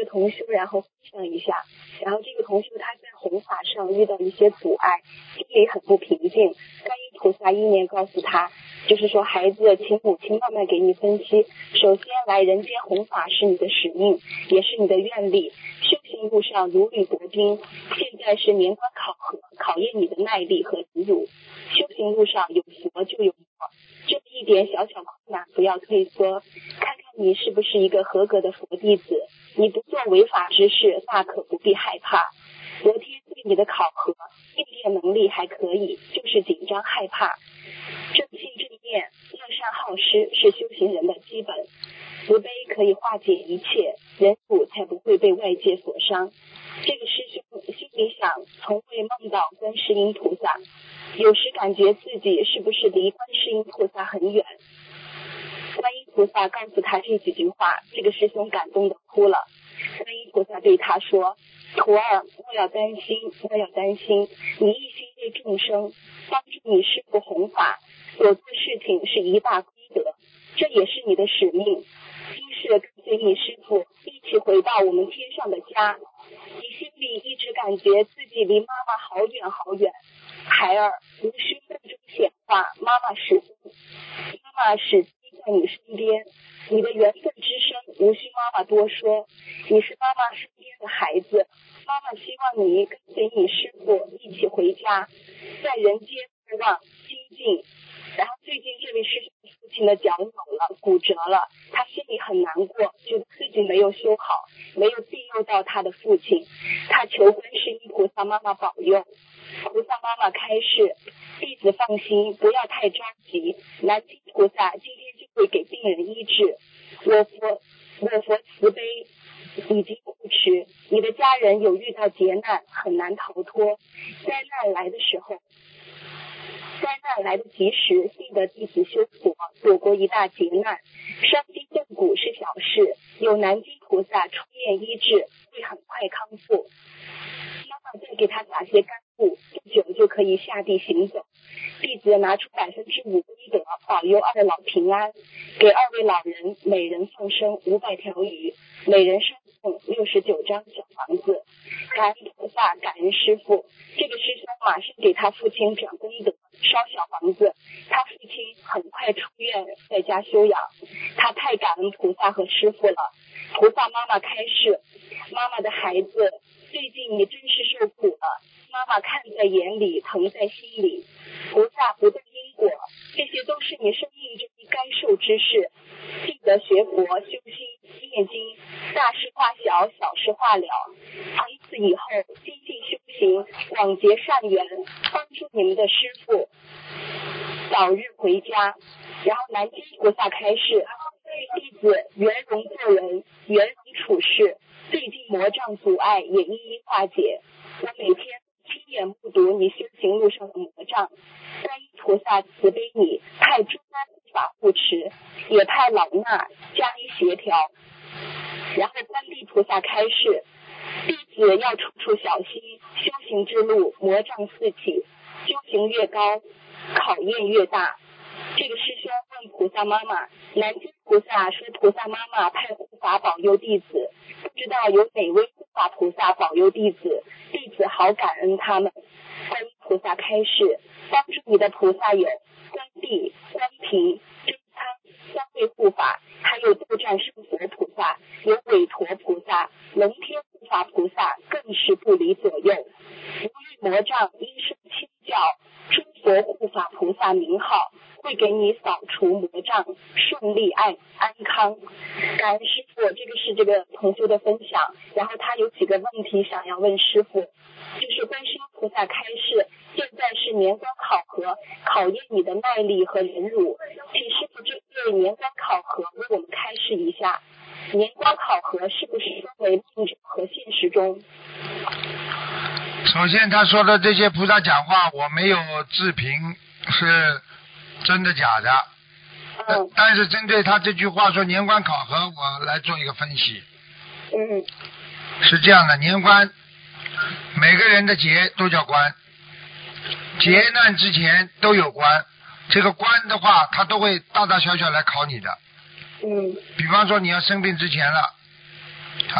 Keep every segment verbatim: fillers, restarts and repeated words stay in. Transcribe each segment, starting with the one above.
同修然后分享一下。然后这个同修他在弘法上遇到一些阻碍，心里很不平静。观音菩萨意念告诉他，就是说孩子，请母亲慢慢给你分析，首先来人间弘法是你的使命，也是你的愿力，修行路上如履薄冰，现在是年关考核，考验你的耐力和忍辱。修行路上有佛就有魔，这么一点小小困难不要退缩，看看你是不是一个合格的佛弟子，你不做违法之事，大可不必害怕。昨天对你的考核应变能力还可以，就是紧张害怕。正信正念，乐善好施是修行人的基本，慈悲可以化解一切，忍辱才不会被外界所伤。这个师兄心里想，从未梦到观世音菩萨，有时感觉自己是不是离观世音菩萨很远。观音菩萨告诉他这几句话，这个师兄感动的哭了。观音菩萨对他说，徒儿，莫要担心，莫要担心，你一心为众生，帮助你师父弘法，所做事情是一大功德，这也是你的使命。今世跟随你师父一起回到我们天上的家，你心里一直感觉自己离妈妈好远好远。孩儿，无需梦中显化，妈妈始终妈妈始终在你身边，你的缘分之深无需妈妈多说，你是妈妈身边的孩子，妈妈希望你跟随你师父一起回家，在人间不忘精进。然后最近这位师兄父亲的脚扭了，骨折了，他心里很难过，觉得自己没有修好，没有庇佑到他的父亲，他求观世音菩萨妈妈保佑。菩萨妈妈开示，弟子放心，不要太着急，南京菩萨今天就会给病人医治。我佛我佛慈悲已经护持，你的家人有遇到劫难，很难逃脱。灾难来的时候，灾难来得及时，幸得弟子修佛，躲过一大劫难。伤筋动骨是小事，有南京菩萨出面医治，会很快康复。妈妈再给他打些干布，不久就可以下地行走。弟子拿出百分之五功德，保佑二老平安，给二位老人每人放生五百条鱼，每人上送六十九张小房子。感恩菩萨，感恩师父。这个师兄马上给他父亲转功德，烧小房子。他父亲很快出院，在家休养。他太感恩菩萨和师父了。菩萨妈妈开示，妈妈的孩子，最近你真是受苦了，妈妈看在眼里，疼在心里。菩萨不动因果，这些都是你生命中该受之事。记得学佛修心念经，大事化小，小事化了。从此以后精进修行，广结善缘，帮助你们的师父早日回家。然后南京菩萨开示，弟子圆融做人，圆融处事，最近魔障阻碍也一一化解。我每天亲眼目睹你修行路上的魔障，观音菩萨慈悲你，派诸多护法护持，也派老衲加以协调。然后观地菩萨开示，弟子要处处小心，修行之路魔障四起，修行越高，考验越大。这个师兄问菩萨妈妈，南京菩萨说菩萨妈妈派护法保佑弟子，不知道有哪位护法菩萨保佑弟子，弟子好感恩他们。观音菩萨开示，帮助你的菩萨有观地、观平、真仓三位护法，还有斗战胜佛菩萨，有韦陀菩萨、龙天护法菩萨，更是不离左右。无欲魔障因受清教诸佛护法菩萨名号，会给你扫除魔障，顺利安安康。感恩师父，这个是这个同修的分享。然后他有几个问题想要问师父，就是观世音菩萨开示，现在是年关考核，考验你的耐力和忍辱，请师父针对年关考核为我们开示一下，年关考核是不是分为梦中和现实中？ 首先他说的这些菩萨讲话我没有置评是真的假的， 嗯， 但是针对他这句话说年关考核，我来做一个分析。 嗯， 是这样的，年关每个人的劫都叫关，劫难之前都有关，这个关的话他都会大大小小来考你的。 嗯， 比方说你要生病之前了啊，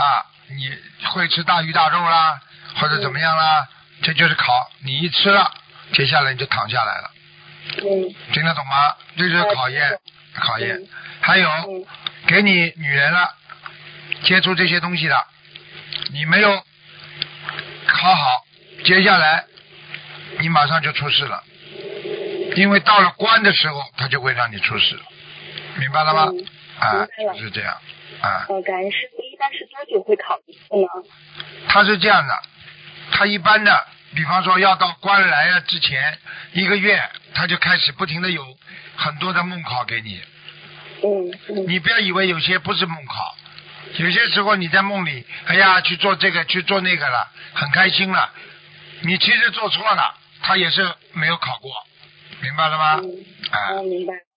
你会吃大鱼大肉啦，或者怎么样啦，这就是考。你一吃了，接下来你就躺下来了。 嗯。 听得懂吗？这就是考验， 嗯、 考验。还有， 嗯、 给你女人了，接触这些东西的，你没有考好，接下来你马上就出事了，因为到了关的时候，他就会让你出事，明白了吗？ 嗯、 啊， 明白了就是这样啊。 呃，感恩师傅，一般是多久会考一次呢？ 他是这样的，他一般的，比方说要到关来了之前一个月，他就开始不停的有很多的梦考给你。 嗯嗯。 你不要以为有些不是梦考，有些时候你在梦里，哎呀，去做这个去做那个了，很开心了，你其实做错了，他也是没有考过，明白了吗？ 嗯， 啊， 哦，明白。